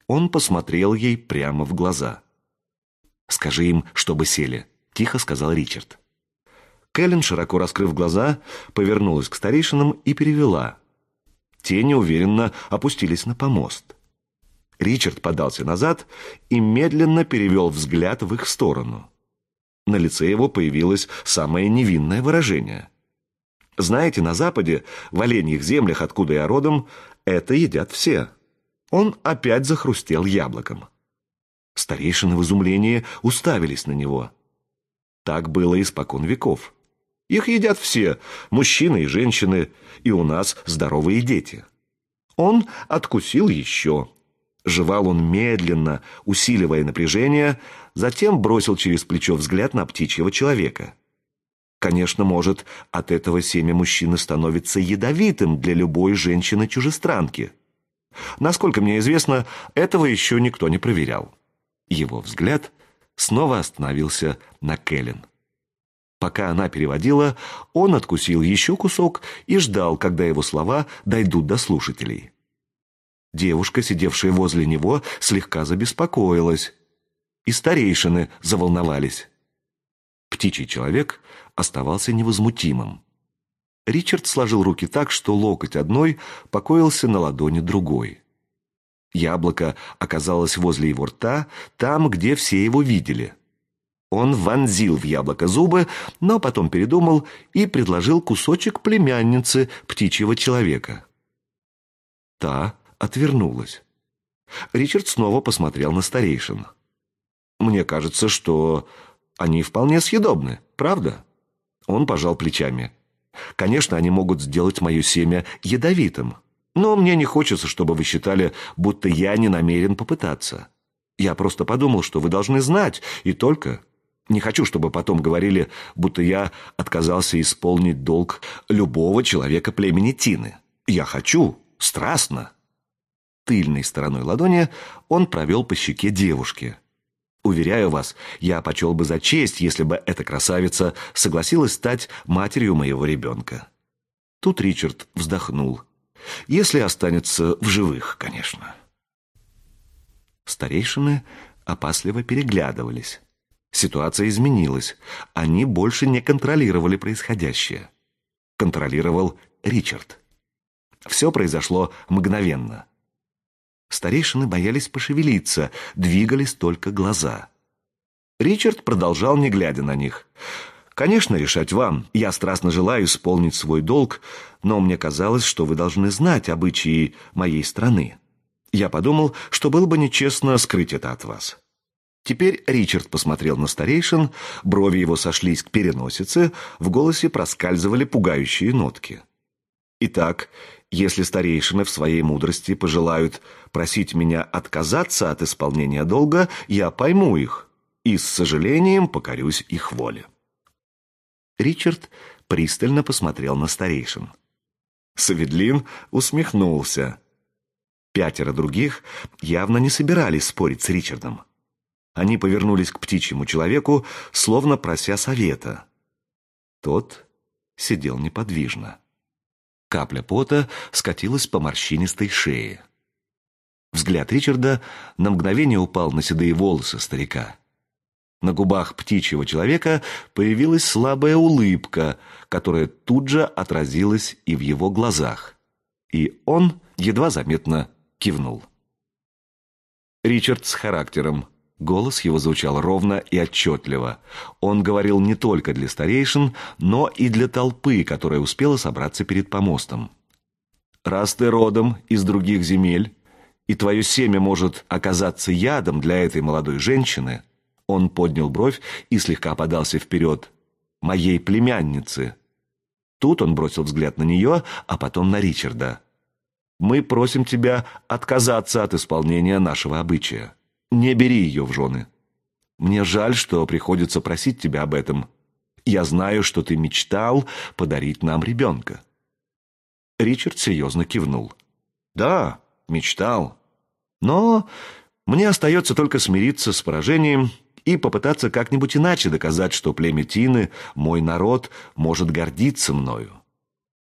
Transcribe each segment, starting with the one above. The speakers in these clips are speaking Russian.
Он посмотрел ей прямо в глаза. «Скажи им, чтобы сели», — тихо сказал Ричард. Кэлен, широко раскрыв глаза, повернулась к старейшинам и перевела. Те неуверенно опустились на помост. Ричард подался назад и медленно перевел взгляд в их сторону. На лице его появилось самое невинное выражение. Знаете, на Западе, в оленьих землях, откуда я родом, это едят все. Он опять захрустел яблоком. Старейшины в изумлении уставились на него. Так было испокон веков. Их едят все, мужчины и женщины, и у нас здоровые дети. Он откусил еще. Жевал он медленно, усиливая напряжение, затем бросил через плечо взгляд на птичьего человека. Конечно, может, от этого семя мужчины становится ядовитым для любой женщины-чужестранки. Насколько мне известно, этого еще никто не проверял. Его взгляд снова остановился на Кэлен. Пока она переводила, он откусил еще кусок и ждал, когда его слова дойдут до слушателей. Девушка, сидевшая возле него, слегка забеспокоилась, и старейшины заволновались. Птичий человек оставался невозмутимым. Ричард сложил руки так, что локоть одной покоился на ладони другой. Яблоко оказалось возле его рта, там, где все его видели. Он вонзил в яблоко зубы, но потом передумал и предложил кусочек племяннице птичьего человека. Та отвернулась. Ричард снова посмотрел на старейшин. «Мне кажется, что они вполне съедобны, правда?» Он пожал плечами. «Конечно, они могут сделать мое семя ядовитым, но мне не хочется, чтобы вы считали, будто я не намерен попытаться. Я просто подумал, что вы должны знать, и только... Не хочу, чтобы потом говорили, будто я отказался исполнить долг любого человека племени Тины. Я хочу, страстно». Тыльной стороной ладони он провел по щеке девушки. «Уверяю вас, я почел бы за честь, если бы эта красавица согласилась стать матерью моего ребенка». Тут Ричард вздохнул. «Если останется в живых, конечно». Старейшины опасливо переглядывались. Ситуация изменилась. Они больше не контролировали происходящее. Контролировал Ричард. Все произошло мгновенно. Старейшины боялись пошевелиться, двигались только глаза. Ричард продолжал, не глядя на них. «Конечно, решать вам. Я страстно желаю исполнить свой долг, но мне казалось, что вы должны знать обычаи моей страны. Я подумал, что было бы нечестно скрыть это от вас». Теперь Ричард посмотрел на старейшин, брови его сошлись к переносице, в голосе проскальзывали пугающие нотки. «Итак, если старейшины в своей мудрости пожелают просить меня отказаться от исполнения долга, я пойму их и с сожалением покорюсь их воле». Ричард пристально посмотрел на старейшин. Саведлин усмехнулся. 5 других явно не собирались спорить с Ричардом. Они повернулись к птичьему человеку, словно прося совета. Тот сидел неподвижно. Капля пота скатилась по морщинистой шее. Взгляд Ричарда на мгновение упал на седые волосы старика. На губах птичьего человека появилась слабая улыбка, которая тут же отразилась и в его глазах. И он едва заметно кивнул. Ричард с характером. Голос его звучал ровно и отчетливо. Он говорил не только для старейшин, но и для толпы, которая успела собраться перед помостом. «Раз ты родом из других земель, и твое семя может оказаться ядом для этой молодой женщины», он поднял бровь и слегка подался вперед, «моей племянницы». Тут он бросил взгляд на нее, а потом на Ричарда. «Мы просим тебя отказаться от исполнения нашего обычая. Не бери ее в жены. Мне жаль, что приходится просить тебя об этом. Я знаю, что ты мечтал подарить нам ребенка». Ричард серьезно кивнул. «Да, мечтал. Но мне остается только смириться с поражением и попытаться как-нибудь иначе доказать, что племя Тины, мой народ, может гордиться мною».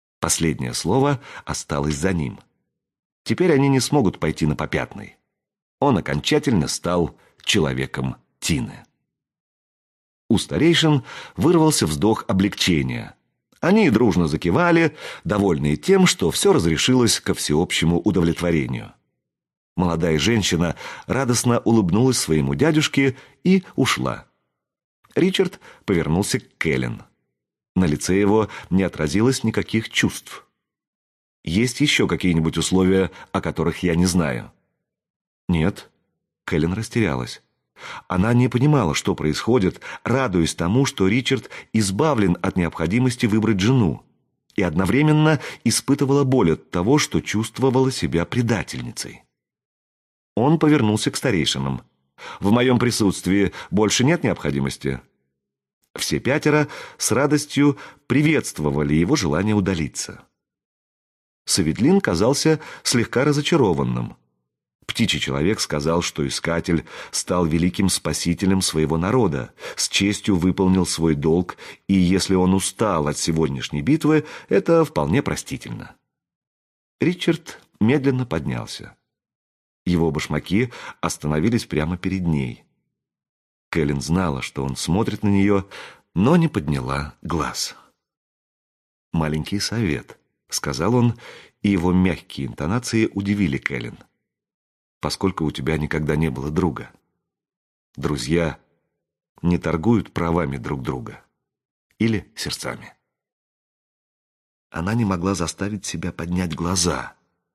Последнее слово осталось за ним. Теперь они не смогут пойти на попятный. Он окончательно стал человеком Тины. У старейшин вырвался вздох облегчения. Они дружно закивали, довольные тем, что все разрешилось ко всеобщему удовлетворению. Молодая женщина радостно улыбнулась своему дядюшке и ушла. Ричард повернулся к Кэлен. На лице его не отразилось никаких чувств. «Есть еще какие-нибудь условия, о которых я не знаю?» «Нет». Кэлен растерялась. Она не понимала, что происходит, радуясь тому, что Ричард избавлен от необходимости выбрать жену, и одновременно испытывала боль от того, что чувствовала себя предательницей. Он повернулся к старейшинам. «В моем присутствии больше нет необходимости?» Все пятеро с радостью приветствовали его желание удалиться. Саведлин казался слегка разочарованным. Птичий человек сказал, что искатель стал великим спасителем своего народа, с честью выполнил свой долг, и если он устал от сегодняшней битвы, это вполне простительно. Ричард медленно поднялся. Его башмаки остановились прямо перед ней. Кэлен знала, что он смотрит на нее, но не подняла глаз. «Маленький совет», — сказал он, и его мягкие интонации удивили Кэлен. «Поскольку у тебя никогда не было друга. Друзья не торгуют правами друг друга. Или сердцами». Она не могла заставить себя поднять глаза.